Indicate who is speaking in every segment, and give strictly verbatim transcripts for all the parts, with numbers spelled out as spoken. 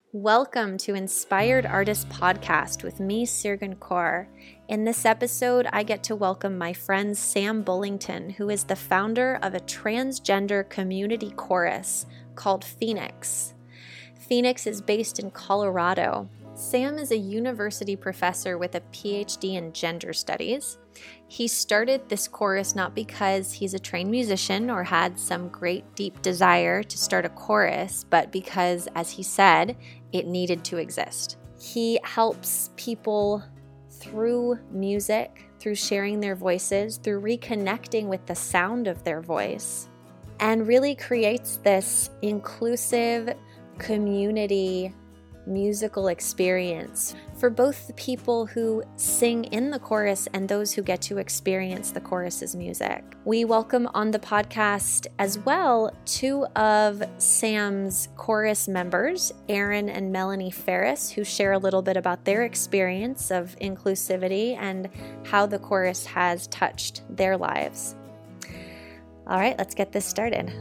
Speaker 1: Welcome to Inspired Artist Podcast with me, Sirgun Kaur. In this episode, I get to welcome my friend Sam Bullington, who is the founder of a transgender community chorus called Phoenix. Phoenix is based in Colorado. Sam is a university professor with a P H D in gender studies. He started this chorus not because he's a trained musician or had some great deep desire to start a chorus, but because, as he said, it needed to exist. He helps people through music, through sharing their voices, through reconnecting with the sound of their voice, and really creates this inclusive community musical experience for both the people who sing in the chorus and those who get to experience the chorus's music. We welcome on the podcast as well two of Sam's chorus members, Aaron and Melanie Ferris, who share a little bit about their experience of inclusivity and how the chorus has touched their lives. All right, let's get this started.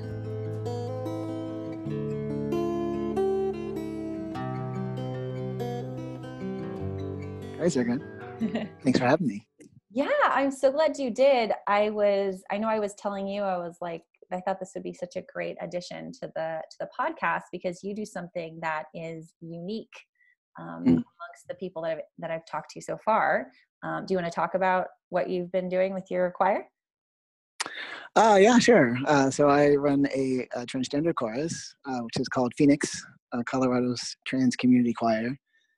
Speaker 2: Hi, Sirgun. Thanks for having me.
Speaker 1: Yeah, I'm so glad you did. I was, I know I was telling you, I was like, I thought this would be such a great addition to the to the podcast because you do something that is unique um, mm. amongst the people that I've, that I've talked to so far. Um, do you want to talk about what you've been doing with your choir?
Speaker 2: Uh, yeah, sure. Uh, so I run a, a transgender chorus, uh, which is called Phoenix, uh, Colorado's trans community choir.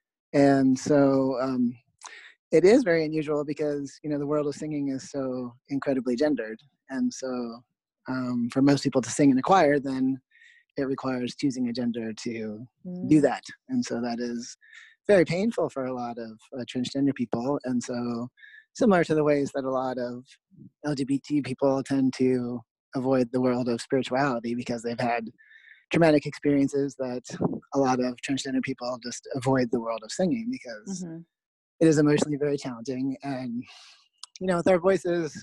Speaker 2: And so um, it is very unusual because, you know, the world of singing is so incredibly gendered. And so um, for most people to sing in a choir, then it requires choosing a gender to mm. do that. And so that is very painful for a lot of uh, transgender people. And so similar to the ways that a lot of L G B T people tend to avoid the world of spirituality because they've had traumatic experiences, that a lot of transgender people just avoid the world of singing because mm-hmm. it is emotionally very challenging. And, you know, with our voices,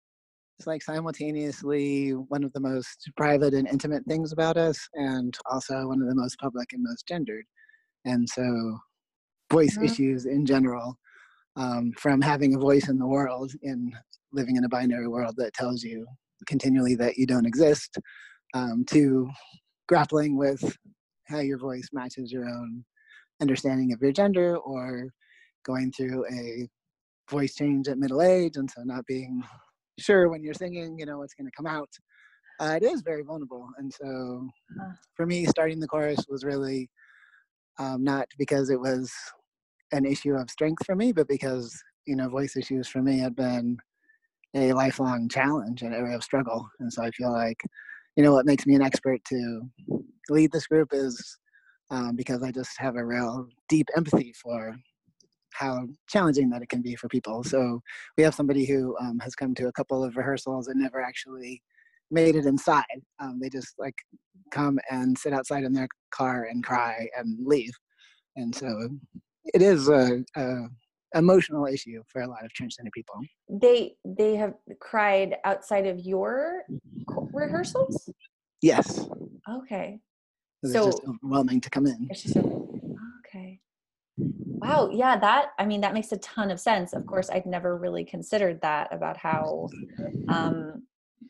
Speaker 2: it's like simultaneously one of the most private and intimate things about us and also one of the most public and most gendered. And so voice mm-hmm. issues in general, um, from having a voice in the world and living in a binary world that tells you continually that you don't exist, um, to grappling with how your voice matches your own understanding of your gender, or going through a voice change at middle age, and so not being sure when you're singing, you know, what's going to come out. Uh, it is very vulnerable. And so for me, starting the chorus was really um, not because it was an issue of strength for me, but because, you know, voice issues for me had been a lifelong challenge, an area of struggle. And so I feel like, you know, what makes me an expert to lead this group is um, because I just have a real deep empathy for how challenging that it can be for people. So we have somebody who um, has come to a couple of rehearsals and never actually made it inside. Um, they just like come and sit outside in their car and cry and leave. And so it is a, a emotional issue for a lot of transgender people.
Speaker 1: They they have cried outside of your rehearsals?
Speaker 2: Yes.
Speaker 1: Okay.
Speaker 2: It's
Speaker 1: so
Speaker 2: just overwhelming to come in.
Speaker 1: It's just okay. Wow. Yeah, that, I mean, that makes a ton of sense. Of course, I'd never really considered that about how um,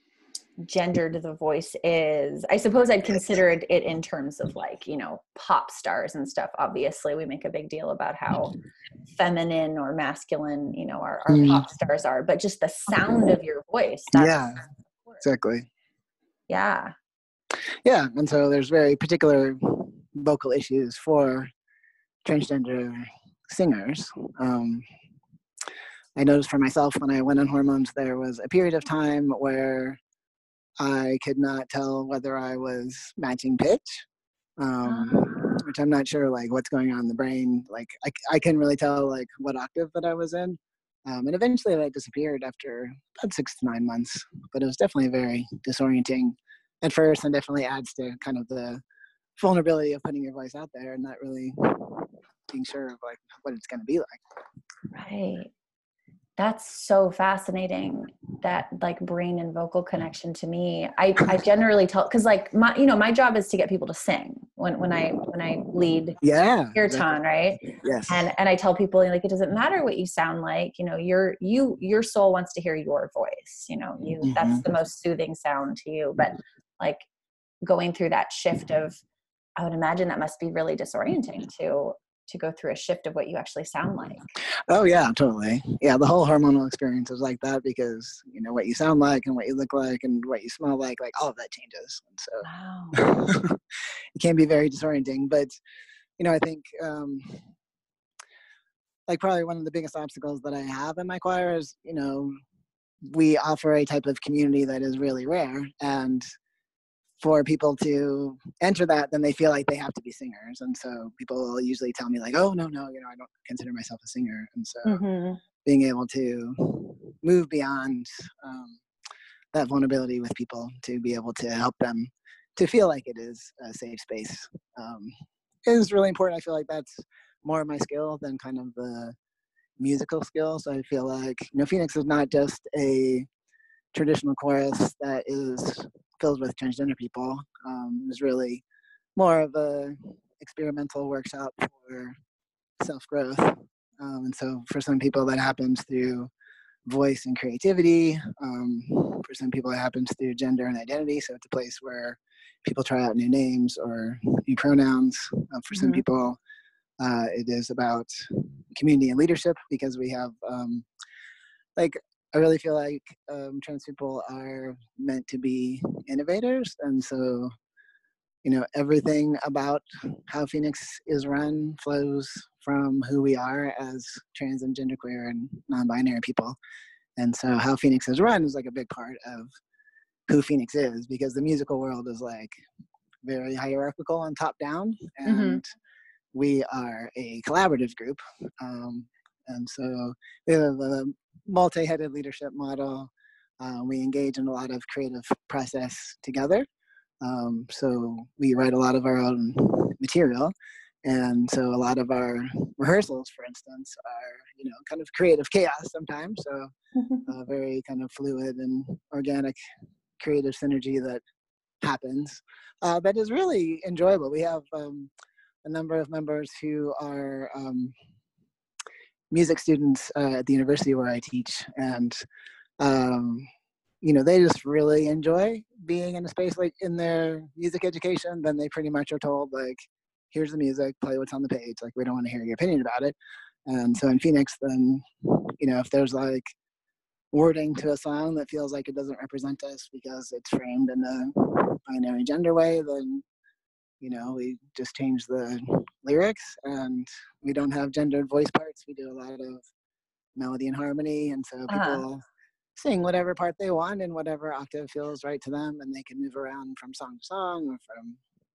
Speaker 1: gendered the voice is. I suppose I'd considered it in terms of like, you know, pop stars and stuff. Obviously, we make a big deal about how feminine or masculine, you know, our, our mm. pop stars are, but just the sound of your voice. That's,
Speaker 2: yeah, exactly.
Speaker 1: Yeah.
Speaker 2: Yeah. And so there's very particular vocal issues for transgender singers. Um, I noticed for myself when I went on hormones, there was a period of time where I could not tell whether I was matching pitch, um, uh-huh. which I'm not sure like what's going on in the brain. Like I, I couldn't really tell like what octave that I was in. Um, and eventually that disappeared after about six to nine months, but it was definitely very disorienting at first, and definitely adds to kind of the vulnerability of putting your voice out there and not really being sure of like what it's going to be like.
Speaker 1: Right. That's so fascinating. that like brain and vocal connection to me. I, I generally tell, cause like my, you know, my job is to get people to sing when, when I, when I lead
Speaker 2: Yeah,
Speaker 1: kirtan,
Speaker 2: exactly.
Speaker 1: right?
Speaker 2: Yes.
Speaker 1: And, and I tell people like, it doesn't matter what you sound like, you know, your, you, your soul wants to hear your voice, you know, you,
Speaker 2: Mm-hmm.
Speaker 1: that's the most soothing sound to you. But like going through that shift of, I would imagine that must be really disorienting to, to go through a shift of what you actually sound like.
Speaker 2: Oh yeah, totally. Yeah, the whole hormonal experience is like that because, you know, what you sound like and what you look like and what you smell like, like all of that changes. And so wow. It can be very disorienting, but, you know, I think um, like probably one of the biggest obstacles that I have in my choir is, you know, we offer a type of community that is really rare, and for people to enter that, then they feel like they have to be singers. And so people will usually tell me like, oh, no, no, you know, I don't consider myself a singer. And so mm-hmm. being able to move beyond um, that vulnerability with people, to be able to help them to feel like it is a safe space um, is really important. I feel like that's more of my skill than kind of the musical skill. So I feel like, you know, Phoenix is not just a traditional chorus that is filled with transgender people. Um, is really more of a experimental workshop for self-growth. Um, and so for some people that happens through voice and creativity. Um, for some people it happens through gender and identity. So it's a place where people try out new names or new pronouns. Uh, for mm-hmm. some people, uh, it is about community and leadership, because we have um, like I really feel like um, trans people are meant to be innovators. And so, you know, everything about how Phoenix is run flows from who we are as trans and genderqueer and non-binary people. And so how Phoenix is run is like a big part of who Phoenix is, because the musical world is like very hierarchical and top down. And mm-hmm. we are a collaborative group. Um, and so we have a multi-headed leadership model. Uh, we engage in a lot of creative process together. Um, so we write a lot of our own material. And so a lot of our rehearsals, for instance, are, you know, kind of creative chaos sometimes. So uh, very kind of fluid and organic creative synergy that happens. Uh, that is really enjoyable. We have um, a number of members who are um, music students uh, at the university where I teach, and um, you know, they just really enjoy being in a space like in their music education. Then they pretty much are told like, here's the music, play what's on the page. Like, we don't want to hear your opinion about it. And so in Phoenix, then, you know, if there's like wording to a song that feels like it doesn't represent us because it's framed in a binary gender way, then, you know, we just change the lyrics, and we don't have gendered voice parts. We do a lot of melody and harmony. And so people uh-huh. sing whatever part they want in whatever octave feels right to them, and they can move around from song to song or from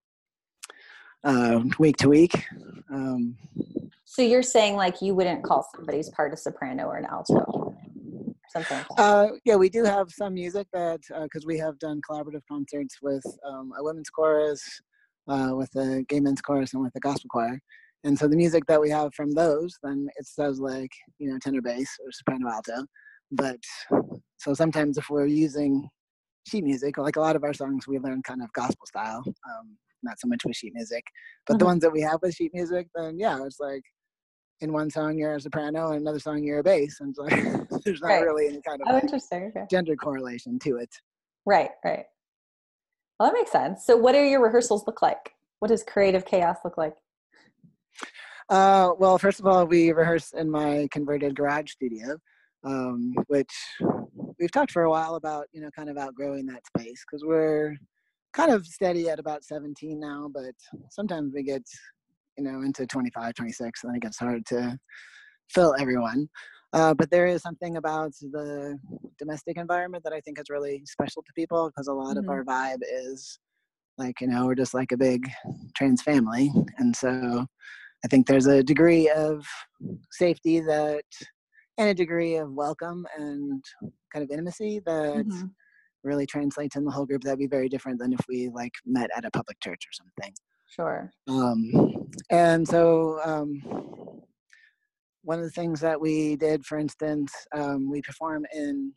Speaker 2: uh, week to week. Um,
Speaker 1: so you're saying like you wouldn't call somebody's part a soprano or an alto or something like that?
Speaker 2: Uh, yeah, we do have some music that, because uh, we have done collaborative concerts with um, a women's chorus, uh, with a gay men's chorus, and with a gospel choir. And so the music that we have from those, then it says like, you know, tenor bass or soprano alto. But so sometimes if we're using sheet music, like a lot of our songs, we learn kind of gospel style, um, not so much with sheet music. But mm-hmm. the ones that we have with sheet music, then yeah, it's like in one song you're a soprano and another song you're a bass. And so there's not right. really any kind of
Speaker 1: oh,
Speaker 2: like
Speaker 1: interesting. Okay.
Speaker 2: gender correlation to it.
Speaker 1: Right, right. Well, that makes sense. So what do your rehearsals look like? What does creative chaos look like?
Speaker 2: Uh, well, first of all, we rehearse in my converted garage studio, um, which we've talked for a while about, you know, kind of outgrowing that space, because we're kind of steady at about seventeen now, but sometimes we get, you know, into twenty-five, twenty-six, and then it gets hard to fill everyone. Uh, but there is something about the domestic environment that I think is really special to people, because a lot mm-hmm. of our vibe is like, you know, we're just like a big trans family. And so I think there's a degree of safety that, and a degree of welcome and kind of intimacy that mm-hmm. really translates in the whole group. That'd be very different than if we like met at a public church or something.
Speaker 1: Sure.
Speaker 2: Um, and so um, one of the things that we did, for instance, um, we perform in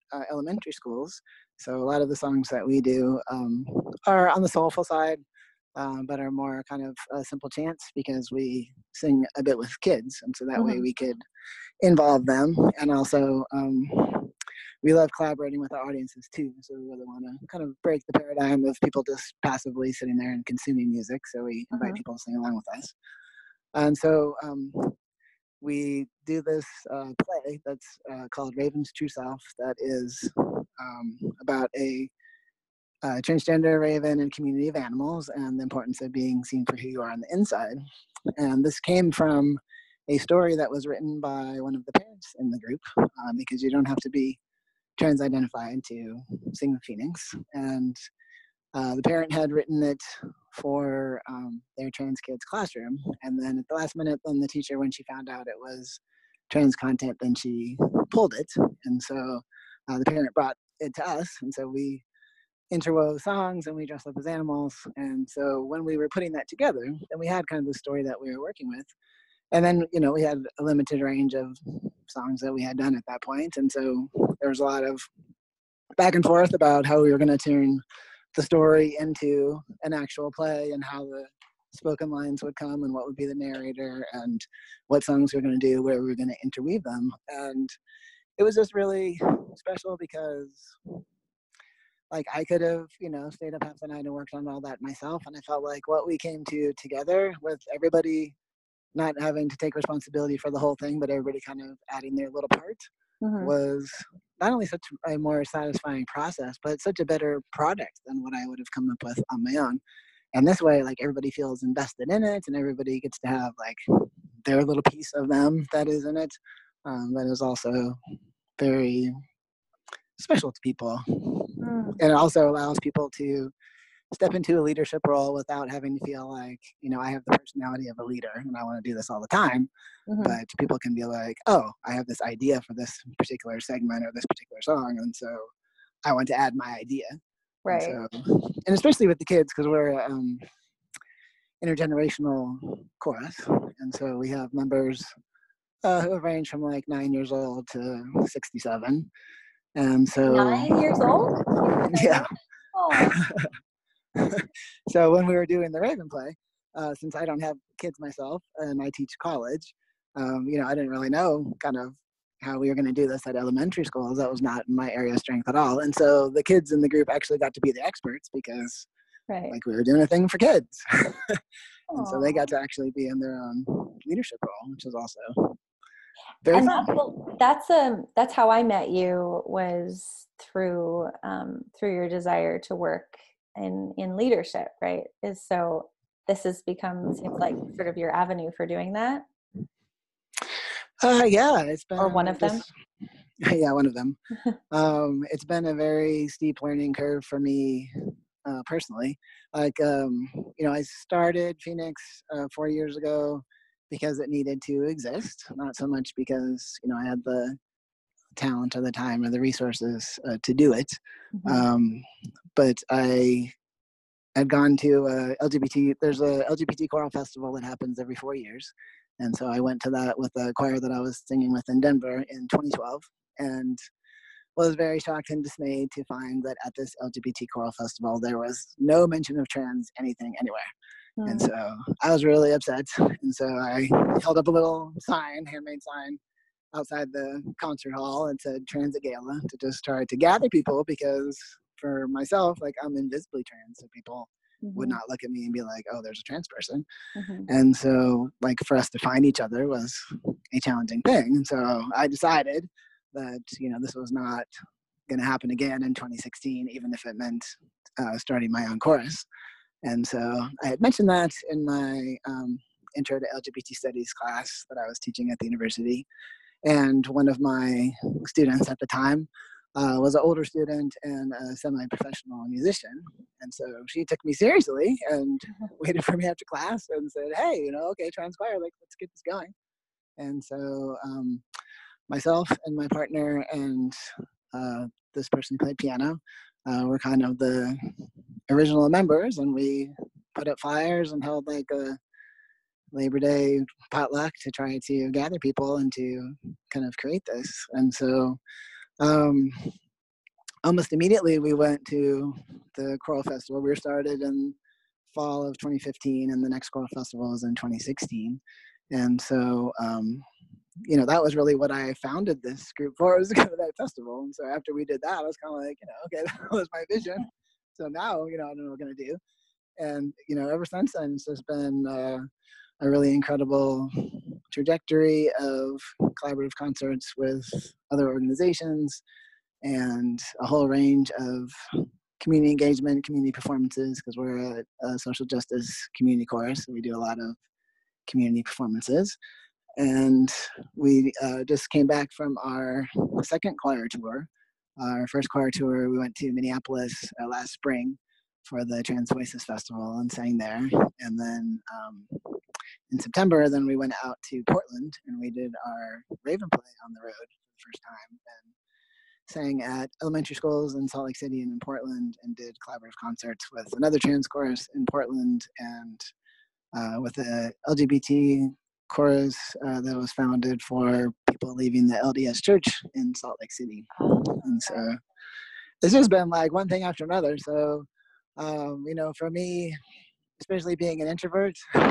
Speaker 2: uh, elementary schools. So a lot of the songs that we do um, are on the soulful side, um, but are more kind of uh, simple chants because we sing a bit with kids, and so that
Speaker 1: Mm-hmm.
Speaker 2: way we could involve them. And also, um, we love collaborating with our audiences too. So we really want to kind of break the paradigm of people just passively sitting there and consuming music. So we invite
Speaker 1: Mm-hmm.
Speaker 2: people to sing along with us. And so um, we do this uh, play that's uh, called Raven's True Self, that is um, about a uh, transgender raven and community of animals and the importance of being seen for who you are on the inside. And this came from a story that was written by one of the parents in the group, um, because you don't have to be trans identified to sing with Phoenix. And uh, the parent had written it for um, their trans kids classroom. And then at the last minute, then the teacher, when she found out it was trans content, then she pulled it. And so uh, the parent brought it to us. And so we interwove songs and we dressed up as animals. And so when we were putting that together, then we had kind of the story that we were working with. And then, you know, we had a limited range of songs that we had done at that point. And so there was a lot of back and forth about how we were going to turn the story into an actual play and how the spoken lines would come and what would be the narrator and what songs we were going to do, where we were going to interweave them. And it was just really special because, like, I could have, you know, stayed up half the night and worked on all that myself. And I felt like what we came to together with everybody not having to take responsibility for the whole thing, but everybody kind of adding their little part, mm-hmm. was not only such a more satisfying process, but such a better product than what I would have come up with on my own. And this way, like, everybody feels invested in it and everybody gets to have like their little piece of them that is in it. Um, that is also very special to people. Mm. And it also allows people to step into a leadership role without having to feel like, you know, I have the personality of a leader and I want to do this all the time. Mm-hmm. But people can be like, oh, I have this idea for this particular segment or this particular song. And so I want to add my idea.
Speaker 1: Right.
Speaker 2: And, so, and especially with the kids, because we're um, intergenerational chorus. And so we have members uh, who range from like nine years old to sixty-seven. And so.
Speaker 1: Nine years old?
Speaker 2: Yeah. So when we were doing the Raven play, uh, since I don't have kids myself and I teach college, um, you know, I didn't really know kind of how we were going to do this at elementary schools. That was not my area of strength at all. And so the kids in the group actually got to be the experts because right. like we were doing a thing for kids. And so they got to actually be in their own leadership role, which is also very
Speaker 1: and
Speaker 2: fun.
Speaker 1: That, well, that's um that's how I met you, was through um, through your desire to work in in leadership, right? Is so this has become, seems like, sort of your avenue for doing that.
Speaker 2: Uh, yeah, it's been
Speaker 1: or one of
Speaker 2: this,
Speaker 1: them.
Speaker 2: Yeah, one of them. um, it's been a very steep learning curve for me uh, personally. Like, um, you know, I started Phoenix uh, four years ago because it needed to exist, not so much because, you know, I had the talent or the time or the resources uh, to do it. Mm-hmm. Um, but I had gone to a L G B T, there's a L G B T choral festival that happens every four years. And so I went to that with a choir that I was singing with in Denver in twenty twelve, and was very shocked and dismayed to find that at this L G B T choral festival, there was no mention of trans anything anywhere. Mm. And so I was really upset. And so I held up a little sign, handmade sign, outside the concert hall and said Trans at Gala, to just try to gather people, because for myself, like, I'm invisibly trans, so people mm-hmm. would not look at me and be like, oh, there's a trans person. Mm-hmm. And so, like, for us to find each other was a challenging thing. And so I decided that, you know, this was not going to happen again in twenty sixteen, even if it meant uh, starting my own chorus. And so I had mentioned that in my um, intro to L G B T studies class that I was teaching at the university. And one of my students at the time uh, was an older student and a semi-professional musician. And so she took me seriously and waited for me after class and said, hey, you know, okay, trans choir, like, let's get this going. And so um, myself and my partner and uh, this person who played piano uh, were kind of the original members, and we put up flyers and held like a Labor Day potluck to try to gather people and to kind of create this. And so um, almost immediately we went to the choral festival. We were started in fall of twenty fifteen, and the next choral festival was in twenty sixteen. And so, um, you know, that was really what I founded this group for, was to go to that festival. And so after we did that, I was kind of like, you know, okay, that was my vision. So now, you know, I don't know what we're going to do. And, you know, ever since then, it's just been uh, a really incredible trajectory of collaborative concerts with other organizations and a whole range of community engagement, community performances, because we're a, a social justice community chorus, so we do a lot of community performances. And we uh, just came back from our second choir tour. Our first choir tour, we went to Minneapolis uh, last spring for the Trans Voices Festival and sang there. And then um, in September, then we went out to Portland and we did our Raven play on the road for the first time, and sang at elementary schools in Salt Lake City and in Portland, and did collaborative concerts with another trans chorus in Portland, and uh, with the L G B T chorus uh, that was founded for people leaving the L D S church in Salt Lake City. And so it's just been like one thing after another. So, um, you know, for me, especially being an introvert,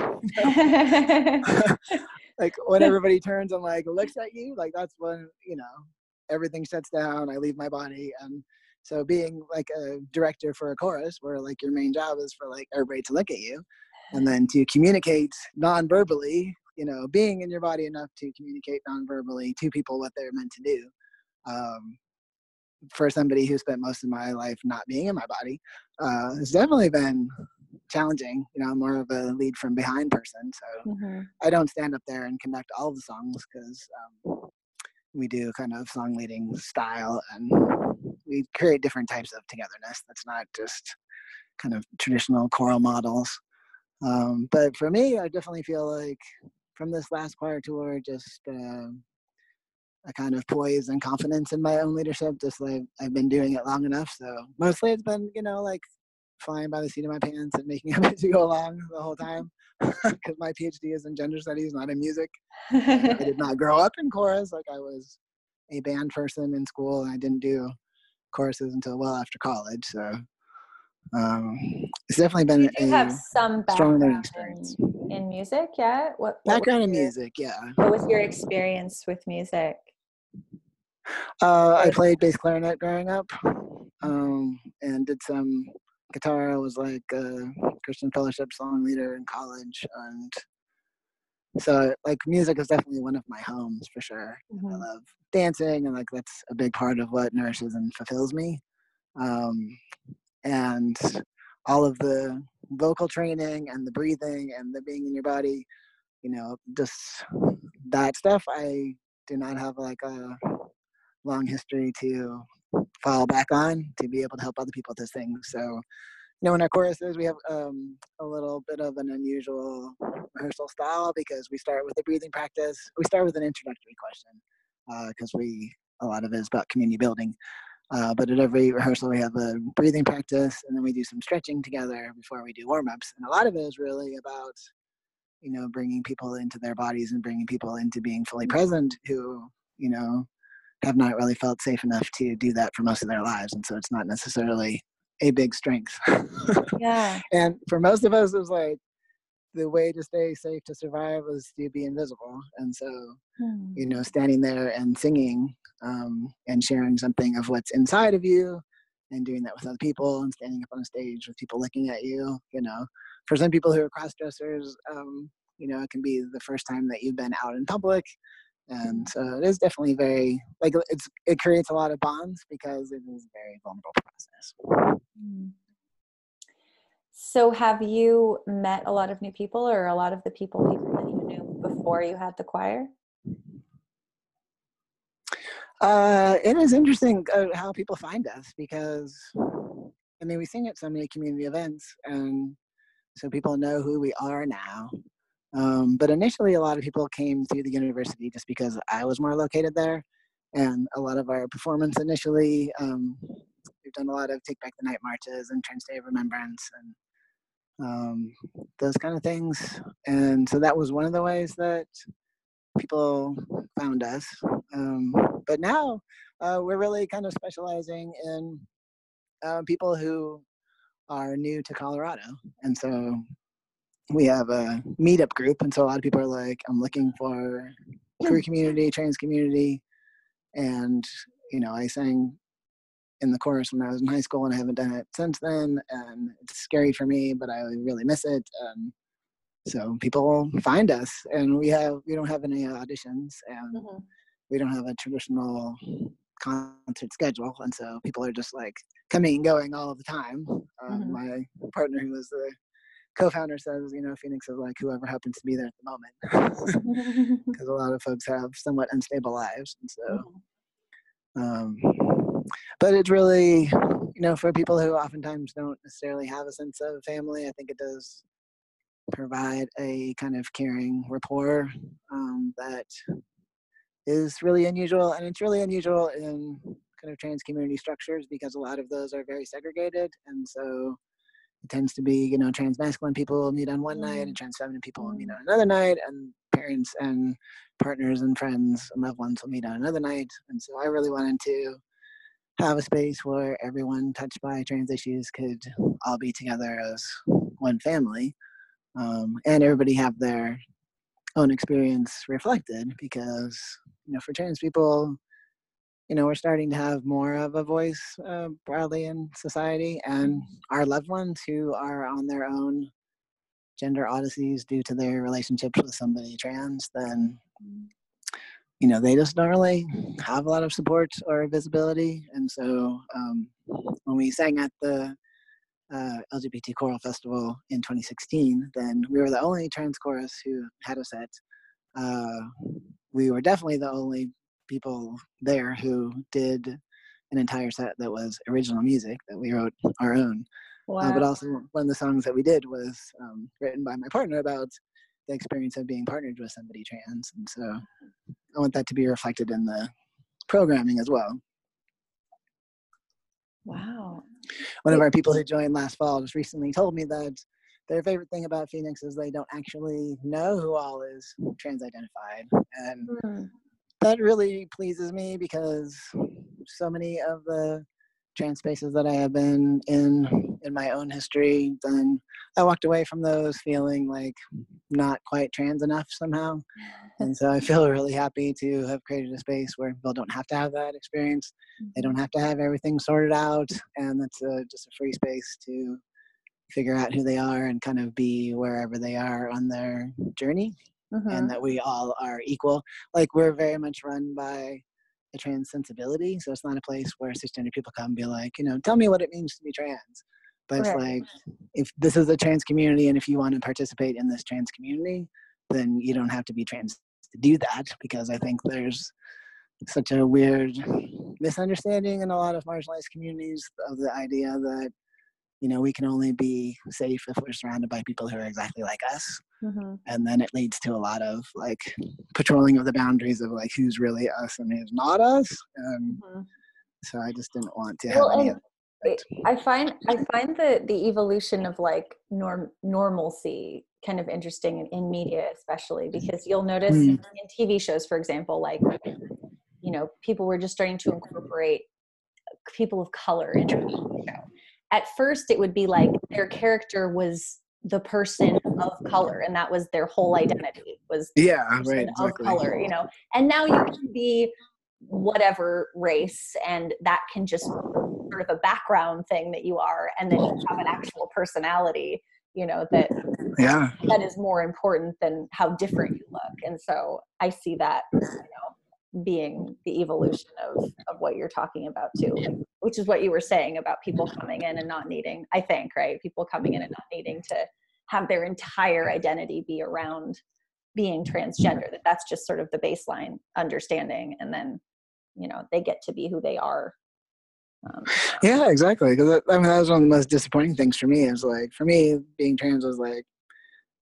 Speaker 2: like when everybody turns and like looks at you, like that's when, you know, everything shuts down. I leave my body. And so being like a director for a chorus where like your main job is for like everybody to look at you, and then to communicate non-verbally, you know, being in your body enough to communicate non-verbally to people what they're meant to do. Um, for somebody who spent most of my life not being in my body, uh, it's definitely been challenging. You know, I'm more of a lead from behind person, so mm-hmm. I don't stand up there and conduct all the songs, because um, we do kind of song leading style, and we create different types of togetherness that's not just kind of traditional choral models. Um, but for me, I definitely feel like from this last choir tour, just uh, a kind of poise and confidence in my own leadership, just like I've been doing it long enough. So mostly it's been, you know, like flying by the seat of my pants and making it as you go along the whole time, because my PhD is in gender studies, not in music. I did not grow up in chorus. Like I was a band person in school, and I didn't do choruses until well after college. So um, it's definitely been
Speaker 1: you
Speaker 2: a
Speaker 1: have some
Speaker 2: strong learning
Speaker 1: background
Speaker 2: experience.
Speaker 1: in, in music, yeah? What, what
Speaker 2: background in
Speaker 1: your,
Speaker 2: music, yeah.
Speaker 1: What was your experience with music?
Speaker 2: Uh, I played bass clarinet growing up, um, and did some guitar. I was like a Christian fellowship song leader in college, and so like music is definitely one of my homes for sure. Mm-hmm. I love dancing, and like that's a big part of what nourishes and fulfills me. Um, and all of the vocal training and the breathing and the being in your body, you know, just that stuff. I do not have like a long history to fall back on to be able to help other people with this thing. So, you know, in our choruses, we have um, a little bit of an unusual rehearsal style, because we start with a breathing practice. We start with an introductory question, because uh, we, a lot of it is about community building. Uh, but at every rehearsal, we have a breathing practice, and then we do some stretching together before we do warm-ups. And a lot of it is really about, you know, bringing people into their bodies and bringing people into being fully present who, you know, have not really felt safe enough to do that for most of their lives. And so it's not necessarily a big strength.
Speaker 1: Yeah.
Speaker 2: And for most of us, it was like the way to stay safe to survive was to be invisible. And so, hmm. you know, standing there and singing um, and sharing something of what's inside of you, and doing that with other people, and standing up on a stage with people looking at you, you know, for some people who are cross-dressers, um, you know, it can be the first time that you've been out in public. And so it is definitely very, like, it's it creates a lot of bonds, because it is a very vulnerable process.
Speaker 1: So have you met a lot of new people, or a lot of the people, people that you knew before you had the choir?
Speaker 2: Uh, it is interesting uh, how people find us, because, I mean, we sing at so many community events, and so people know who we are now. Um, but initially, a lot of people came through the university just because I was more located there. And a lot of our performance initially, um, we've done a lot of Take Back the Night marches and Trans Day of Remembrance and um, those kind of things. And so that was one of the ways that people found us. Um, but now uh, we're really kind of specializing in uh, people who are new to Colorado. And so we have a meetup group. And so a lot of people are like, I'm looking for queer community, trans community. And, you know, I sang in the chorus when I was in high school and I haven't done it since then. And it's scary for me, but I really miss it. Um, so people find us, and we have, we don't have any auditions, and mm-hmm. we don't have a traditional concert schedule. And so people are just like coming and going all of the time. Um, mm-hmm. My partner, who was the co-founder, says, you know, Phoenix is like whoever happens to be there at the moment, because a lot of folks have somewhat unstable lives. And so, mm-hmm. um, but it's really, you know, for people who oftentimes don't necessarily have a sense of family, I think it does provide a kind of caring rapport um, that is really unusual. And it's really unusual in kind of trans community structures, because a lot of those are very segregated. And so it tends to be, you know, trans masculine people will meet on one mm. night and trans feminine people will meet on another night, and parents and partners and friends and loved ones will meet on another night. And so I really wanted to have a space where everyone touched by trans issues could all be together as one family, um, and everybody have their own experience reflected, because, you know, for trans people, you know, we're starting to have more of a voice uh, broadly in society, and our loved ones who are on their own gender odysseys due to their relationships with somebody trans, then, you know, they just don't really have a lot of support or visibility. And so um, when we sang at the uh, L G B T Choral Festival in twenty sixteen, then we were the only trans chorus who had a set. Uh, we were definitely the only people there who did an entire set that was original music that we wrote our own. Wow. Uh, but also one of the songs that we did was um, written by my partner about the experience of being partnered with somebody trans. And so I want that to be reflected in the programming as well.
Speaker 1: Wow.
Speaker 2: One of our people who joined last fall just recently told me that their favorite thing about Phoenix is they don't actually know who all is trans identified. And mm. that really pleases me, because so many of the trans spaces that I have been in in my own history, then I walked away from those feeling like not quite trans enough somehow. And so I feel really happy to have created a space where people don't have to have that experience. They don't have to have everything sorted out, and it's a, just a free space to figure out who they are and kind of be wherever they are on their journey. Mm-hmm. And that we all are equal. Like, we're very much run by a trans sensibility, so it's not a place where cisgender people come and be like, you know, tell me what it means to be trans. But right. It's like, if this is a trans community and if you want to participate in this trans community, then you don't have to be trans to do that, because I think there's such a weird misunderstanding in a lot of marginalized communities of the idea that, you know, we can only be safe if we're surrounded by people who are exactly like us. Mm-hmm. And then it leads to a lot of like patrolling of the boundaries of like who's really us and who's not us. Um, mm-hmm. So I just didn't want to
Speaker 1: well,
Speaker 2: have any of
Speaker 1: it. I find I find the the evolution of like norm normalcy kind of interesting in, in media, especially because you'll notice mm-hmm. in T V shows, for example, like, you know, people were just starting to incorporate people of color into the show. At first, it would be like their character was the person of color, and that was their whole identity, was
Speaker 2: yeah,
Speaker 1: the person
Speaker 2: right, exactly.
Speaker 1: of color, you know. And now you can be whatever race, and that can just sort of a background thing that you are, and then you have an actual personality, you know, that
Speaker 2: yeah.
Speaker 1: that is more important than how different you look. And so I see that, you know, being the evolution of, of what you're talking about too, which is what you were saying about people coming in and not needing, I think, right? People coming in and not needing to have their entire identity be around being transgender, that that's just sort of the baseline understanding. And then, you know, they get to be who they are.
Speaker 2: Um, yeah, exactly. Because I mean, that was one of the most disappointing things for me. Is like, for me, being trans was like,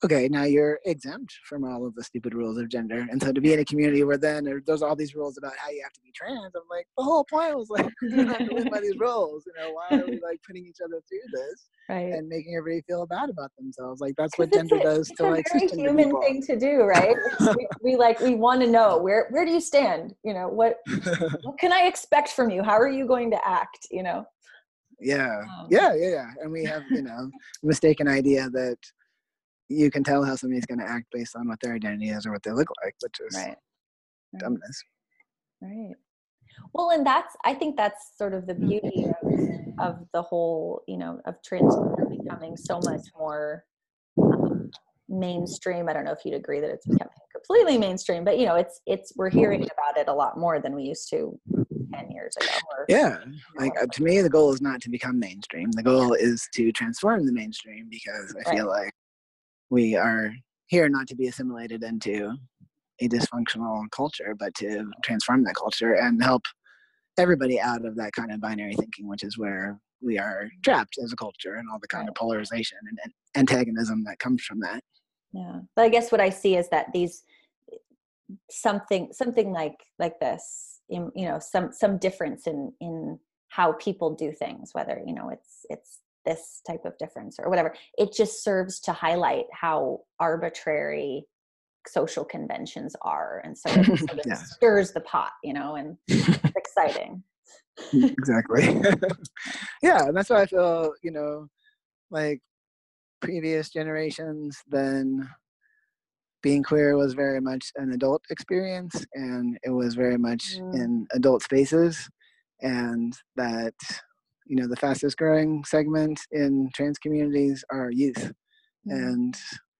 Speaker 2: okay, now you're exempt from all of the stupid rules of gender. And so to be in a community where then there, there's all these rules about how you have to be trans, I'm like, the whole point was like, we don't have to live by these rules. You know, why are we like putting each other through this
Speaker 1: Right.
Speaker 2: and making everybody feel bad about themselves? Like that's
Speaker 1: 'Cause
Speaker 2: what
Speaker 1: it's
Speaker 2: gender
Speaker 1: a,
Speaker 2: does
Speaker 1: it's
Speaker 2: to
Speaker 1: a
Speaker 2: like
Speaker 1: very
Speaker 2: cisgender
Speaker 1: human
Speaker 2: people.
Speaker 1: thing to do, right? we, we like, we want to know where, where do you stand? You know, what, what can I expect from you? How are you going to act? You know?
Speaker 2: Yeah,
Speaker 1: Um,
Speaker 2: yeah, yeah, yeah. And we have, you know, mistaken idea that you can tell how somebody's going to act based on what their identity is or what they look like, which is
Speaker 1: right. Right.
Speaker 2: dumbness.
Speaker 1: Right. Well, and that's, I think that's sort of the beauty of, of the whole, you know, of transgender becoming so much more um, mainstream. I don't know if you'd agree that it's becoming completely mainstream, but you know, it's, it's, we're hearing about it a lot more than we used to ten years ago. Or,
Speaker 2: Yeah,
Speaker 1: you
Speaker 2: like
Speaker 1: know,
Speaker 2: uh, to me, the goal is not to become mainstream. The goal is to transform the mainstream because I feel
Speaker 1: right.
Speaker 2: like we are here not to be assimilated into a dysfunctional culture, but to transform that culture and help everybody out of that kind of binary thinking, which is where we are trapped as a culture and all the kind
Speaker 1: Right.
Speaker 2: of polarization and, and antagonism that comes from that.
Speaker 1: Yeah. But I guess what I see is that these, something, something like, like this, in, you know, some, some difference in, in how people do things, whether, you know, it's, it's this type of difference or whatever, it just serves to highlight how arbitrary social conventions are. And so it sort of
Speaker 2: Yes.
Speaker 1: stirs the pot, you know, and it's exciting.
Speaker 2: Exactly. Yeah, and that's why I feel, you know, like previous generations, then being queer was very much an adult experience and it was very much
Speaker 1: Mm.
Speaker 2: in adult spaces, and that, you know, the fastest growing segment in trans communities are youth.
Speaker 1: Mm.
Speaker 2: And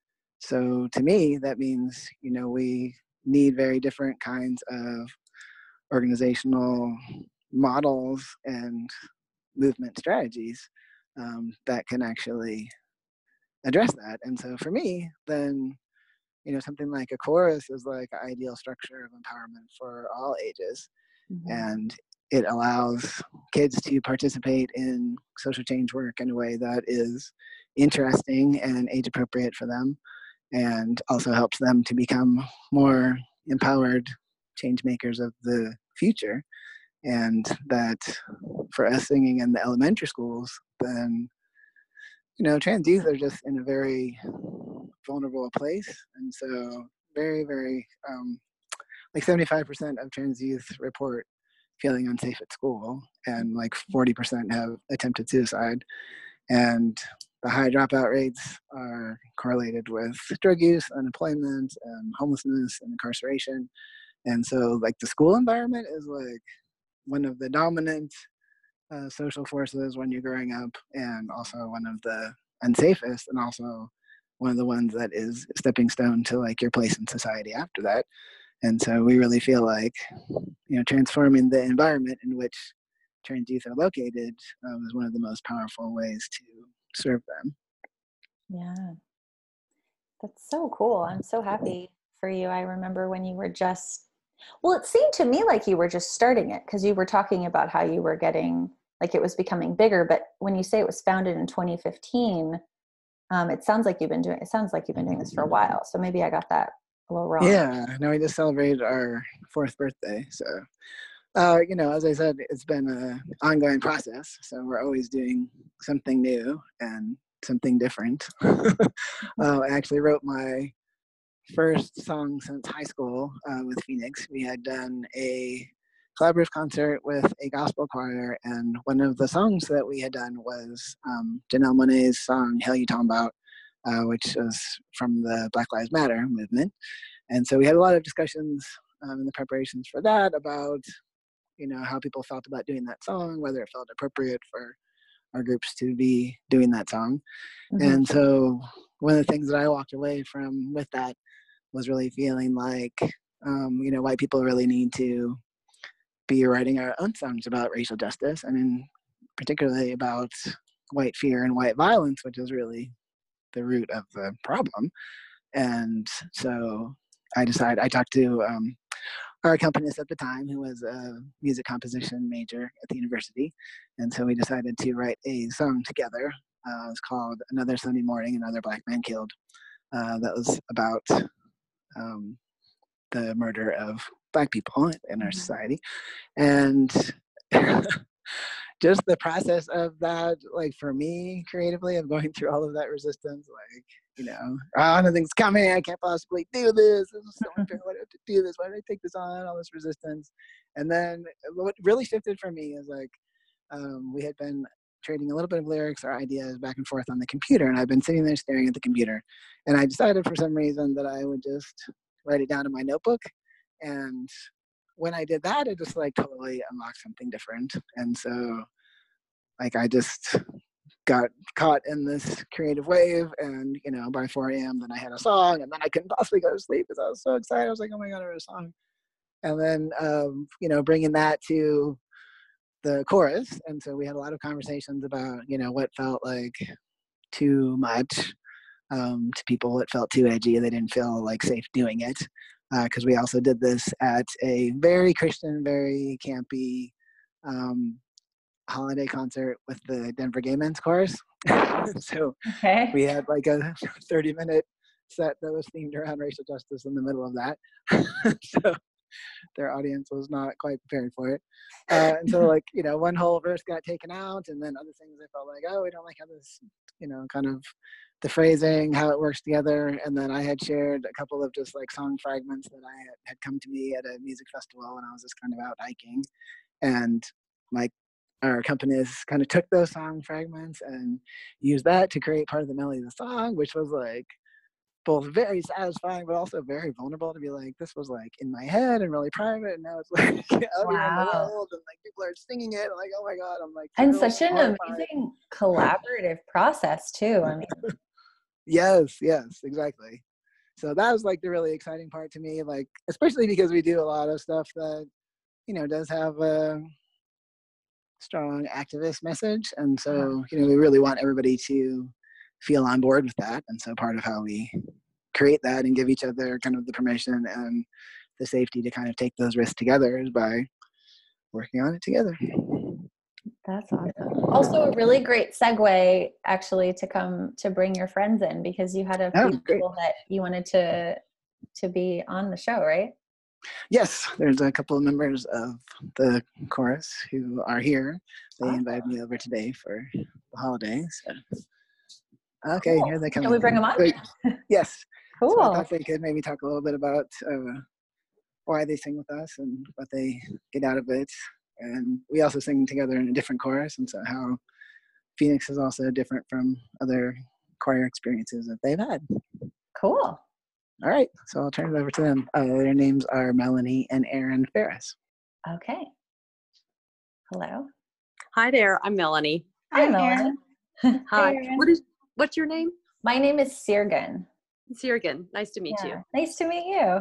Speaker 2: so to me, that means, you know, we need very different kinds of organizational models and movement strategies um, that can actually address that. And so for me, then, you know, something like a chorus is like an ideal structure of empowerment for all ages.
Speaker 1: Mm-hmm.
Speaker 2: And it allows kids to participate in social change work in a way that is interesting and age appropriate for them, and also helps them to become more empowered change makers of the future. And that for us singing in the elementary schools, then, you know, trans youth are just in a very vulnerable place. And so very, very, um, like seventy-five percent of trans youth report feeling unsafe at school, and like forty percent have attempted suicide. And the high dropout rates are correlated with drug use, unemployment, and homelessness and incarceration. And so like the school environment is like one of the dominant uh, social forces when you're growing up, and also one of the unsafest, and also one of the ones that is a stepping stone to like your place in society after that. And so we really feel like, you know, transforming the environment in which trans youth are located um, is one of the most powerful ways to serve them.
Speaker 1: Yeah, that's so cool. I'm so happy for you. I remember when you were just, well, it seemed to me like you were just starting it because you were talking about how you were getting, like it was becoming bigger. But when you say it was founded in twenty fifteen, um, it sounds like you've been doing, it sounds like you've been doing this for a while. So maybe I got that a little wrong.
Speaker 2: Yeah, no, we just celebrated our fourth birthday. So, uh, you know, as I said, it's been an ongoing process. So we're always doing something new and something different. uh, I actually wrote my first song since high school uh, with Phoenix. We had done a collaborative concert with a gospel choir, and one of the songs that we had done was um, Janelle Monáe's song "Hell You Talking About," uh, which was from the Black Lives Matter movement. And so we had a lot of discussions um, in the preparations for that about, you know, how people felt about doing that song, whether it felt appropriate for our groups to be doing that song. Mm-hmm. And so one of the things that I walked away from with that was really feeling like, um, you know, white people really need to be writing our own songs about racial justice, and in particularly about white fear and white violence, which is really the root of the problem. And so I decided, I talked to um, our accompanist at the time, who was a music composition major at the university. And so we decided to write a song together. Uh, it was called Another Sunday Morning, Another Black Man Killed. uh, that was about um, the murder of Black people in our society. And just the process of that, like for me creatively, of going through all of that resistance, like, you know, oh, nothing's coming, I can't possibly do this, this is so unfair, why do I have to do this, why did I take this on, all this resistance. And then what really shifted for me is like, um, we had been trading a little bit of lyrics or ideas back and forth on the computer, and I've been sitting there staring at the computer, and I decided for some reason that I would just write it down in my notebook. And when I did that, it just like totally unlocked something different. And so like I just got caught in this creative wave, and you know, by four a.m. then I had a song, and then I couldn't possibly go to sleep because I was so excited. I was like, oh my god, I wrote a song. And then um, you know, bringing that to the chorus, and so we had a lot of conversations about, you know, what felt like too much um, to people, what felt too edgy, they didn't feel like safe doing it, because uh, we also did this at a very Christian, very campy um, holiday concert with the Denver Gay Men's Chorus. So
Speaker 1: okay.
Speaker 2: we had like a thirty minute set that was themed around racial justice in the middle of that. So their audience was not quite prepared for it. Uh, and so like, you know, one whole verse got taken out, and then other things I felt like, oh, we don't like how this, you know, kind of the phrasing, how it works together. And then I had shared a couple of just like song fragments that I had, had come to me at a music festival when I was just kind of out hiking. And like our accompanist kind of took those song fragments and used that to create part of the melody of the song, which was like both very satisfying, but also very vulnerable to be like, this was like in my head and really private, and now it's like out here in the
Speaker 1: Wow.
Speaker 2: world, and like people are singing it. I'm like, oh my god, I'm like,
Speaker 1: And
Speaker 2: so
Speaker 1: such an
Speaker 2: horrified.
Speaker 1: amazing collaborative process too. I mean,
Speaker 2: yes, yes, exactly. So that was like the really exciting part to me, like especially because we do a lot of stuff that, you know, does have a strong activist message, and so, you know, we really want everybody to feel on board with that. And so part of how we create that and give each other kind of the permission and the safety to kind of take those risks together is by working on it together.
Speaker 1: That's awesome. Also a really great segue actually to come to bring your friends in, because you had a few
Speaker 2: Oh, great.
Speaker 1: people that you wanted to to be on the show, right?
Speaker 2: Yes, there's a couple of members of the chorus who are here. They
Speaker 1: Awesome.
Speaker 2: invited me over today for the holidays. So. Okay,
Speaker 1: Cool.
Speaker 2: here they come.
Speaker 1: Can we bring them on?
Speaker 2: Great. Yes.
Speaker 1: Cool.
Speaker 2: So I thought they could maybe talk a little bit about uh, why they sing with us and what they get out of it. And we also sing together in a different chorus, and so how Phoenix is also different from other choir experiences that they've had.
Speaker 1: Cool.
Speaker 2: All right, so I'll turn it over to them. Uh, their names are Melanie and Aaron Ferris.
Speaker 1: Okay. Hello.
Speaker 3: Hi there, I'm Melanie.
Speaker 1: Hi, Melanie.
Speaker 3: Hi.
Speaker 1: Hey,
Speaker 3: what is what's your name?
Speaker 1: My name is Sirgan.
Speaker 3: Sirgan. Nice to meet
Speaker 1: Yeah.
Speaker 3: you.
Speaker 1: Nice to meet you.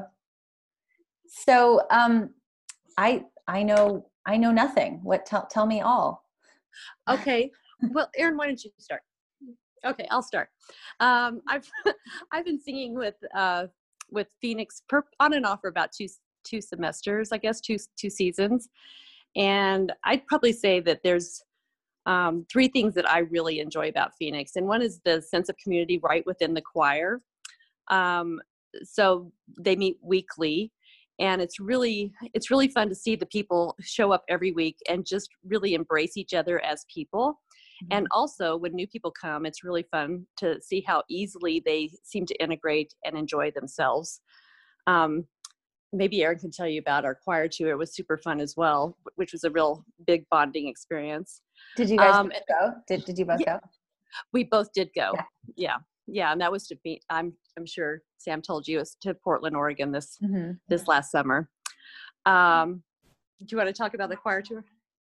Speaker 1: So, um, I I know I know nothing. What tell tell me all.
Speaker 3: Okay. Well, Aaron, why don't you start? Okay, I'll start. Um, I've I've been singing with uh, with Phoenix per, on and off for about two two semesters, I guess, two two seasons, and I'd probably say that there's um, three things that I really enjoy about Phoenix, and one is the sense of community right within the choir. Um, so they meet weekly, and it's really it's really fun to see the people show up every week and just really embrace each other as people. Mm-hmm. And also when new people come, it's really fun to see how easily they seem to integrate and enjoy themselves. Um, maybe Aaron can tell you about our choir tour. It was super fun as well, which was a real big bonding experience.
Speaker 1: Did you guys
Speaker 3: um,
Speaker 1: both go? Did Did you both
Speaker 3: yeah,
Speaker 1: go?
Speaker 3: We both did go.
Speaker 1: Yeah.
Speaker 3: Yeah. Yeah. And that was to be, I'm, I'm sure Sam told you, it was to Portland, Oregon this,
Speaker 1: Mm-hmm.
Speaker 3: this last summer. Um, do you want to talk about the choir tour?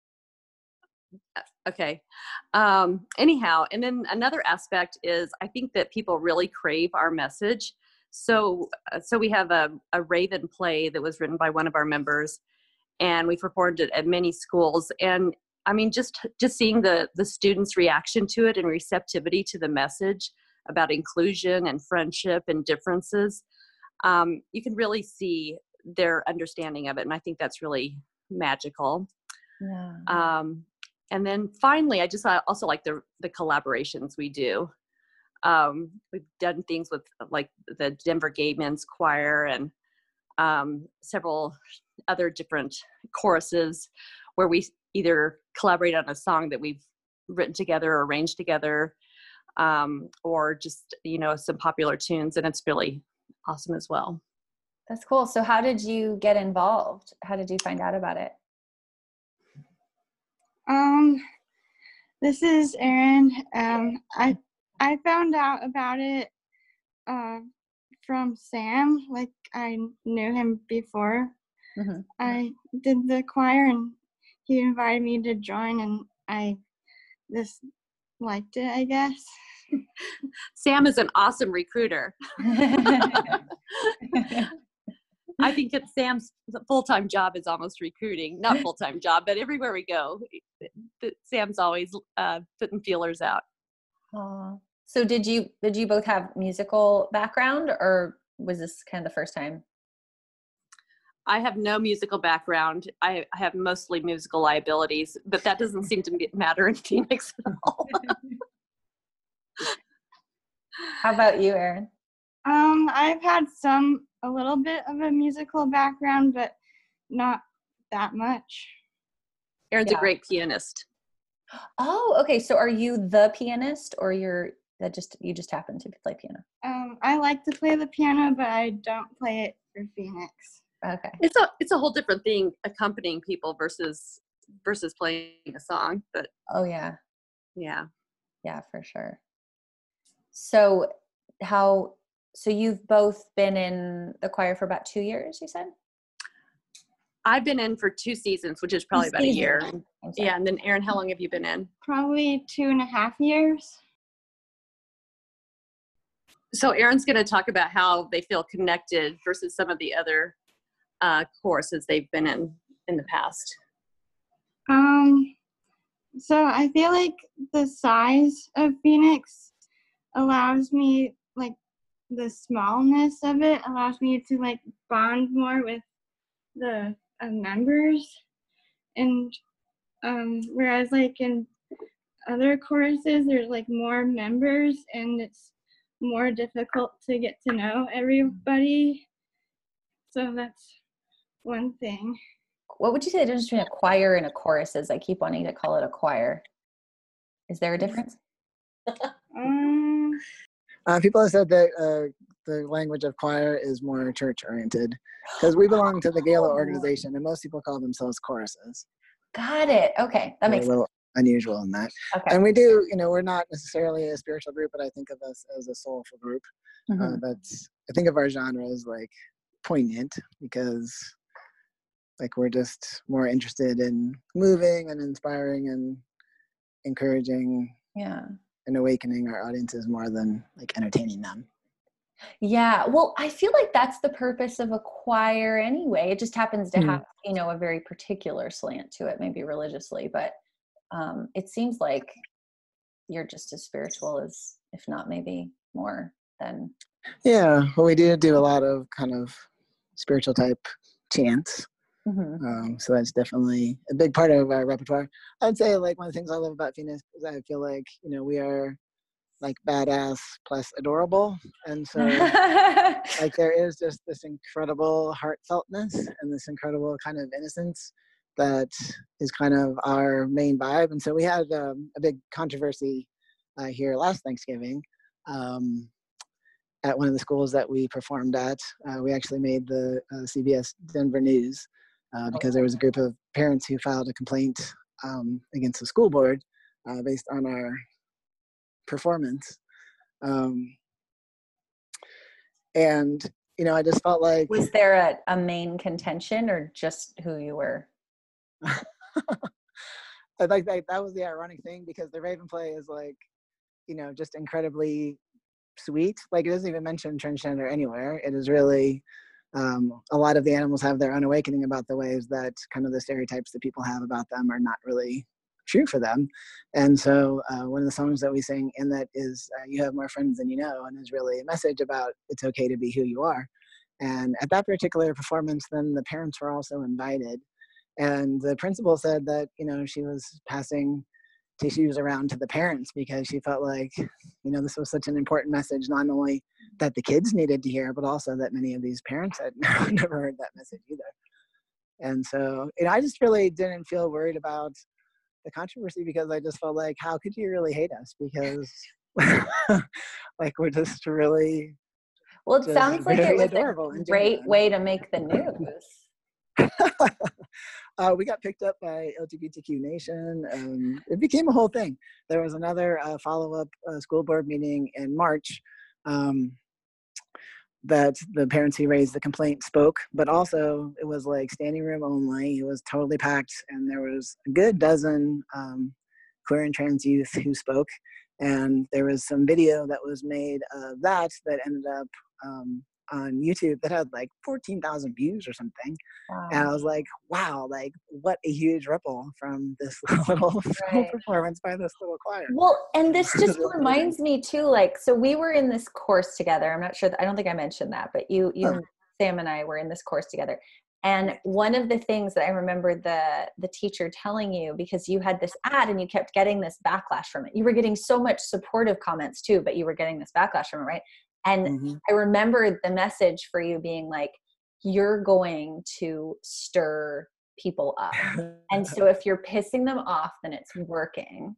Speaker 3: Okay. Um, anyhow, and then another aspect is I think that people really crave our message. So, uh, so we have a, a Raven play that was written by one of our members, and we performed it at many schools. And I mean, just, just seeing the, the students' reaction to it and receptivity to the message about inclusion and friendship and differences, um, you can really see their understanding of it. And I think that's really magical.
Speaker 1: Yeah.
Speaker 3: Um, and then finally, I just I also like the, the collaborations we do. Um, we've done things with like the Denver Gay Men's Choir and um, several other different choruses where we either collaborate on a song that we've written together or arranged together, um, or just, you know, some popular tunes. And it's really awesome as well.
Speaker 1: That's cool. So how did you get involved? How did you find out about it?
Speaker 4: Um, this is Erin. Um, I I found out about it uh, from Sam. Like, I knew him before
Speaker 1: Mm-hmm.
Speaker 4: I did the choir, and he invited me to join, and I just liked it, I guess.
Speaker 3: Sam is an awesome recruiter. I think that Sam's full-time job is almost recruiting, not full-time job, but everywhere we go, Sam's always uh, putting feelers out.
Speaker 1: Aww. So did you, did you both have musical background, or was this kind of the first time?
Speaker 3: I have no musical background. I have mostly musical liabilities, but that doesn't seem to matter in Phoenix at all.
Speaker 1: How about you, Erin?
Speaker 4: Um, I've had some, a little bit of a musical background, but not that much.
Speaker 3: Erin's
Speaker 1: Yeah.
Speaker 3: a great pianist.
Speaker 1: Oh, okay. So are you the pianist, or you're that just, you just happen to play piano?
Speaker 4: Um, I like to play the piano, but I don't play it for Phoenix.
Speaker 1: Okay.
Speaker 3: It's a it's a whole different thing accompanying people versus versus playing a song. But
Speaker 1: Oh yeah.
Speaker 3: yeah.
Speaker 1: Yeah, for sure. So how, so you've both been in the choir for about two years, you said?
Speaker 3: I've been in for two seasons, which is probably about a year. Yeah, and then Erin, how long have you been in?
Speaker 4: Probably two and a half years.
Speaker 3: So Erin's going to talk about how they feel connected versus some of the other uh, choruses they've been in in the past.
Speaker 4: Um, so I feel like the size of Phoenix allows me, like, the smallness of it allows me to, like, bond more with the uh, members. And um, whereas, like, in other choruses, there's, like, more members, and it's more difficult to get to know everybody. So that's one thing.
Speaker 1: What would you say the difference between a choir and a chorus is? I keep wanting to call it a choir. Is there a difference?
Speaker 4: Um,
Speaker 2: Uh, people have said that uh, the language of choir is more church-oriented, because we belong to the Gala organization, and most people call themselves choruses.
Speaker 1: Got it. Okay, that
Speaker 2: We're
Speaker 1: makes
Speaker 2: a little unusual in that.
Speaker 1: Okay.
Speaker 2: And we do, you know, we're not necessarily a spiritual group, but I think of us as a soulful group.
Speaker 1: Mhm.
Speaker 2: Uh, that's, I think of our genre as like poignant, because like we're just more interested in moving and inspiring and encouraging
Speaker 1: Yeah.
Speaker 2: and awakening our audiences more than like entertaining them.
Speaker 1: Yeah. Well, I feel like that's the purpose of a choir anyway. It just happens to
Speaker 2: Mhm.
Speaker 1: have, you know, a very particular slant to it, maybe religiously, but um, it seems like you're just as spiritual as, if not maybe more than.
Speaker 2: Yeah, well, we do do a lot of kind of spiritual type chants.
Speaker 1: Mm-hmm.
Speaker 2: Um, so that's definitely a big part of our repertoire. I'd say like one of the things I love about Phoenix is I feel like, you know, we are like badass plus adorable. And so like there is just this incredible heartfeltness and this incredible kind of innocence that is kind of our main vibe. And so we had um, a big controversy uh, here last Thanksgiving. Um, at one of the schools that we performed at. Uh, we actually made the uh, C B S Denver News uh, because there was a group of parents who filed a complaint um, against the school board uh, based on our performance. Um, and, you know, I just felt like...
Speaker 1: Was there a, a main contention or just who you were?
Speaker 2: I like that, that was the ironic thing, because the Raven play is like, you know, just incredibly sweet. Like it doesn't even mention transgender anywhere. It is really um, a lot of the animals have their own awakening about the ways that kind of the stereotypes that people have about them are not really true for them. And so uh, one of the songs that we sing in that is uh, You Have More Friends Than You Know, and is really a message about it's okay to be who you are. And at that particular performance, then the parents were also invited. And the principal said that, you know, she was passing tissues around to the parents, because she felt like, you know, this was such an important message, not only that the kids needed to hear, but also that many of these parents had never heard that message either. And so, you know, I just really didn't feel worried about the controversy, because I just felt like, how could you really hate us? Because like, we're just really
Speaker 1: Well, it
Speaker 2: just
Speaker 1: sounds like it
Speaker 2: very
Speaker 1: was
Speaker 2: adorable
Speaker 1: a
Speaker 2: and
Speaker 1: great
Speaker 2: genuine.
Speaker 1: way to make the news.
Speaker 2: uh, we got picked up by L G B T Q Nation. Um, it became a whole thing. There was another uh, follow-up uh, school board meeting in March um, that the parents who raised the complaint spoke, but also it was like standing room only. It was totally packed, and there was a good dozen um, queer and trans youth who spoke. And there was some video that was made of that that ended up um, on YouTube that had like fourteen thousand views or something.
Speaker 1: Wow.
Speaker 2: And I was like, wow, like what a huge ripple from this little
Speaker 1: Right.
Speaker 2: performance by this little choir.
Speaker 1: Well, and this just reminds me too, like, so we were in this course together. I'm not sure, that, I don't think I mentioned that, but you, you,
Speaker 2: Huh.
Speaker 1: Sam and I were in this course together. And one of the things that I remember the the teacher telling you, because you had this ad and you kept getting this backlash from it. You were getting so much supportive comments too, but you were getting this backlash from it, right? And
Speaker 2: Mm-hmm.
Speaker 1: I remember the message for you being like, you're going to stir people up. And so if you're pissing them off, then it's working.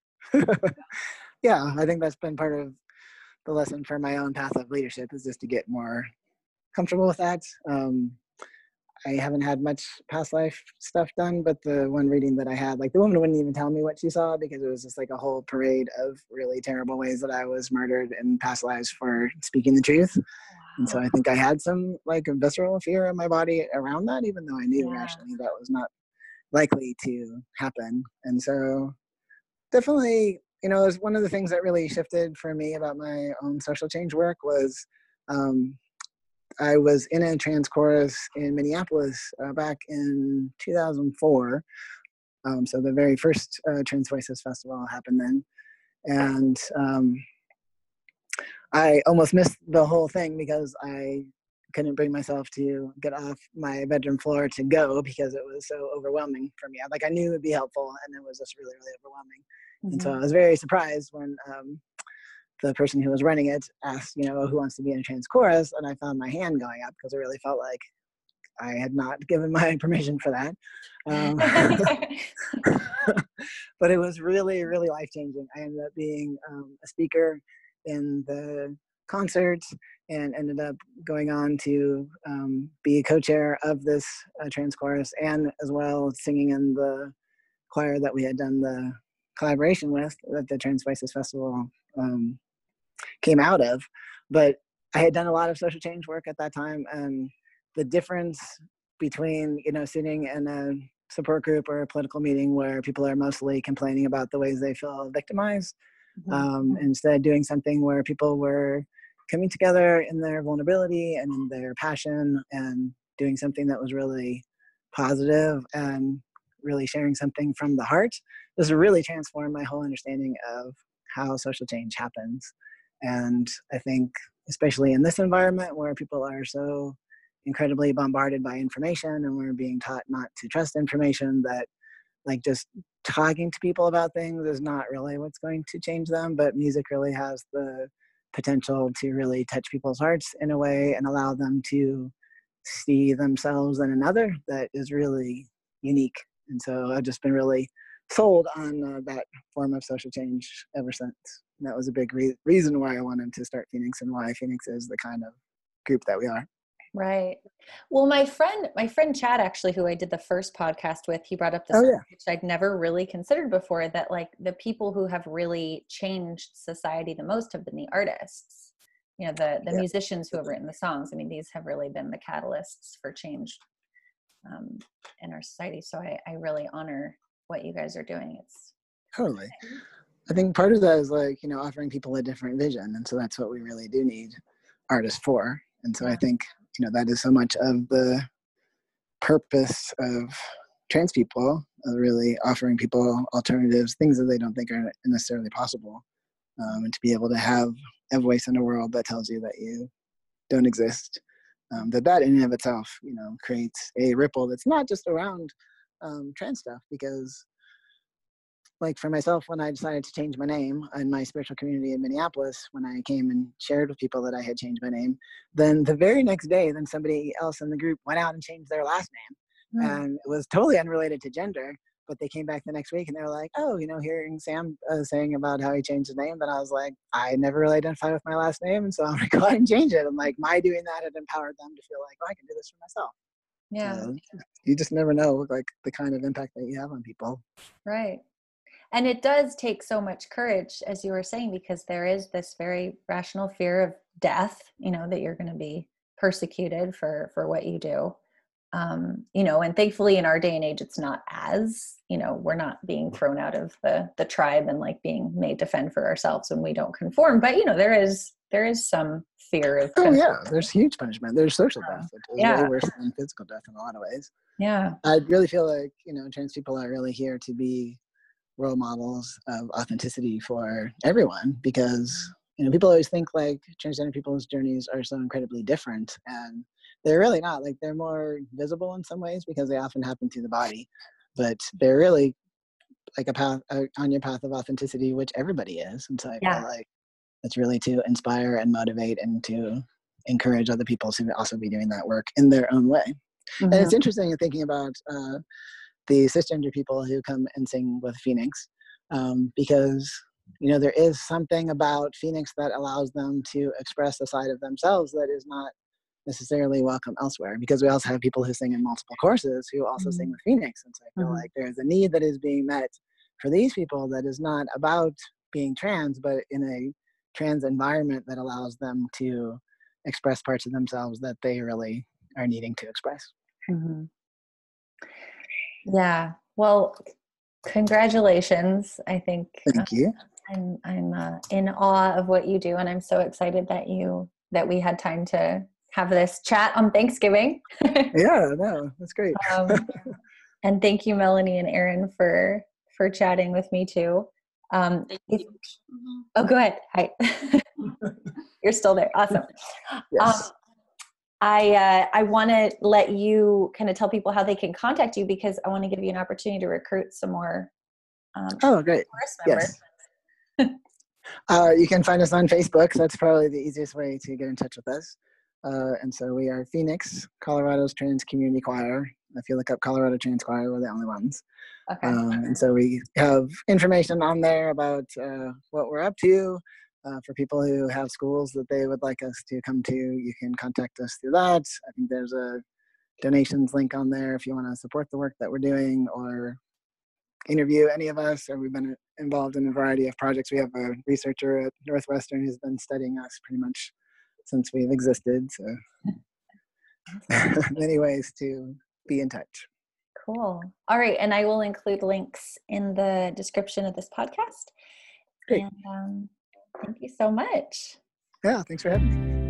Speaker 2: Yeah, I think that's been part of the lesson for my own path of leadership, is just to get more comfortable with that. Um, I haven't had much past life stuff done, but the one reading that I had, like the woman wouldn't even tell me what she saw, because it was just like a whole parade of really terrible ways that I was murdered in past lives for speaking the truth. Wow. And so I think I had some like a visceral fear in my body around that, even though I knew yeah. rationally that was not likely to happen. And so definitely, you know, it was one of the things that really shifted for me about my own social change work was um, I was in a trans chorus in Minneapolis uh, back in two thousand four. Um, so the very first uh, Trans Voices Festival happened then. And um, I almost missed the whole thing because I couldn't bring myself to get off my bedroom floor to go, because it was so overwhelming for me. Like I knew it would be helpful, and it was just really, really overwhelming. Mm-hmm. And so I was very surprised when um, the person who was running it asked, you know, who wants to be in a trans chorus? And I found my hand going up, because it really felt like I had not given my permission for that. Um, but it was really, really life-changing. I ended up being um, a speaker in the concert, and ended up going on to um, be a co-chair of this uh, trans chorus, and as well singing in the choir that we had done the collaboration with, that the Trans Voices Festival um, came out of. But I had done a lot of social change work at that time, and the difference between, you know, sitting in a support group or a political meeting where people are mostly complaining about the ways they feel victimized, mm-hmm. um, instead doing something where people were coming together in their vulnerability and in their passion, and doing something that was really positive and really sharing something from the heart, this really transformed my whole understanding of how social change happens. And I think, especially in this environment where people are so incredibly bombarded by information, and we're being taught not to trust information, that like just talking to people about things is not really what's going to change them, but music really has the potential to really touch people's hearts in a way and allow them to see themselves in another that is really unique. And so I've just been really sold on uh, that form of social change ever since. And that was a big re- reason why I wanted to start Phoenix, and why Phoenix is the kind of group that we are.
Speaker 1: Right. Well, my friend, my friend Chad, actually, who I did the first podcast with, he brought up this,
Speaker 2: oh, yeah.
Speaker 1: which I'd never really considered before, that like the people who have really changed society the most have been the artists, you know, the, the yeah. musicians who have written the songs. I mean, these have really been the catalysts for change um, in our society. So I, I really honor what you guys are doing. It's
Speaker 2: totally. I think part of that is like, you know, offering people a different vision. And so that's what we really do need artists for. And so yeah. I think, you know, that is so much of the purpose of trans people, of really offering people alternatives, things that they don't think are necessarily possible, um, and to be able to have a voice in a world that tells you that you don't exist. Um, that that in and of itself, you know, creates a ripple that's not just around um, trans stuff, because like for myself, when I decided to change my name in my spiritual community in Minneapolis, when I came and shared with people that I had changed my name, then the very next day, then somebody else in the group went out and changed their last name. Mm. And it was totally unrelated to gender, but they came back the next week and they were like, oh, you know, hearing Sam uh, saying about how he changed his name, then I was like, I never really identified with my last name, and so I'm going to go ahead and change it. And like my doing that had empowered them to feel like, oh, I can do this for myself.
Speaker 5: Yeah.
Speaker 2: So you just never know, like, the kind of impact that you have on people.
Speaker 5: Right. And it does take so much courage, as you were saying, because there is this very rational fear of death, you know, that you're going to be persecuted for, for what you do. Um, you know, and thankfully in our day and age, it's not as, you know, we're not being thrown out of the, the tribe and like being made to fend for ourselves when we don't conform. But, you know, there is, there is some fear of.
Speaker 2: Oh yeah. There's huge punishment. There's social death, which is
Speaker 5: yeah.
Speaker 2: way worse than physical death in a lot of ways.
Speaker 5: Yeah.
Speaker 2: I really feel like, you know, trans people are really here to be role models of authenticity for everyone, because, you know, people always think like transgender people's journeys are so incredibly different, and they're really not. Like, they're more visible in some ways because they often happen through the body, but they're really like a path uh, on your path of authenticity, which everybody is. And so I
Speaker 5: yeah.
Speaker 2: feel like it's really to inspire and motivate and to encourage other people to also be doing that work in their own way. Mm-hmm. And it's interesting in thinking about uh, the cisgender people who come and sing with Phoenix, um, because, you know, there is something about Phoenix that allows them to express a side of themselves that is not necessarily welcome elsewhere, because we also have people who sing in multiple courses who also mm-hmm. sing with Phoenix. And so I feel mm-hmm. like there's a need that is being met for these people that is not about being trans, but in a trans environment that allows them to express parts of themselves that they really are needing to express.
Speaker 5: Mm-hmm. Yeah. Well, congratulations. I think
Speaker 2: Thank you.
Speaker 5: Uh, I'm I'm uh, in awe of what you do, and I'm so excited that you that we had time to have this chat on Thanksgiving.
Speaker 2: Yeah, no, that's great.
Speaker 5: um, and thank you, Melanie and Aaron, for for chatting with me too. Um, if, oh, go ahead. Hi. You're still there. Awesome.
Speaker 2: Yes.
Speaker 5: Um, I uh, I want to let you kind of tell people how they can contact you, because I want to give you an opportunity to recruit some more. Um,
Speaker 2: oh, great. Yes. uh, you can find us on Facebook. That's probably the easiest way to get in touch with us. Uh, and so we are Phoenix, Colorado's Trans Community Choir. If you look up Colorado Trans Choir, we're the only ones.
Speaker 5: Okay.
Speaker 2: Um, and so we have information on there about uh, what we're up to. Uh, for people who have schools that they would like us to come to, you can contact us through that. I think there's a donations link on there if you want to support the work that we're doing or interview any of us. Or we've been involved in a variety of projects. We have a researcher at Northwestern who's been studying us pretty much since we've existed. So many ways to be in touch.
Speaker 5: Cool. All right. And I will include links in the description of this podcast.
Speaker 2: Great.
Speaker 5: And um, thank you so much.
Speaker 2: Yeah, thanks for having me.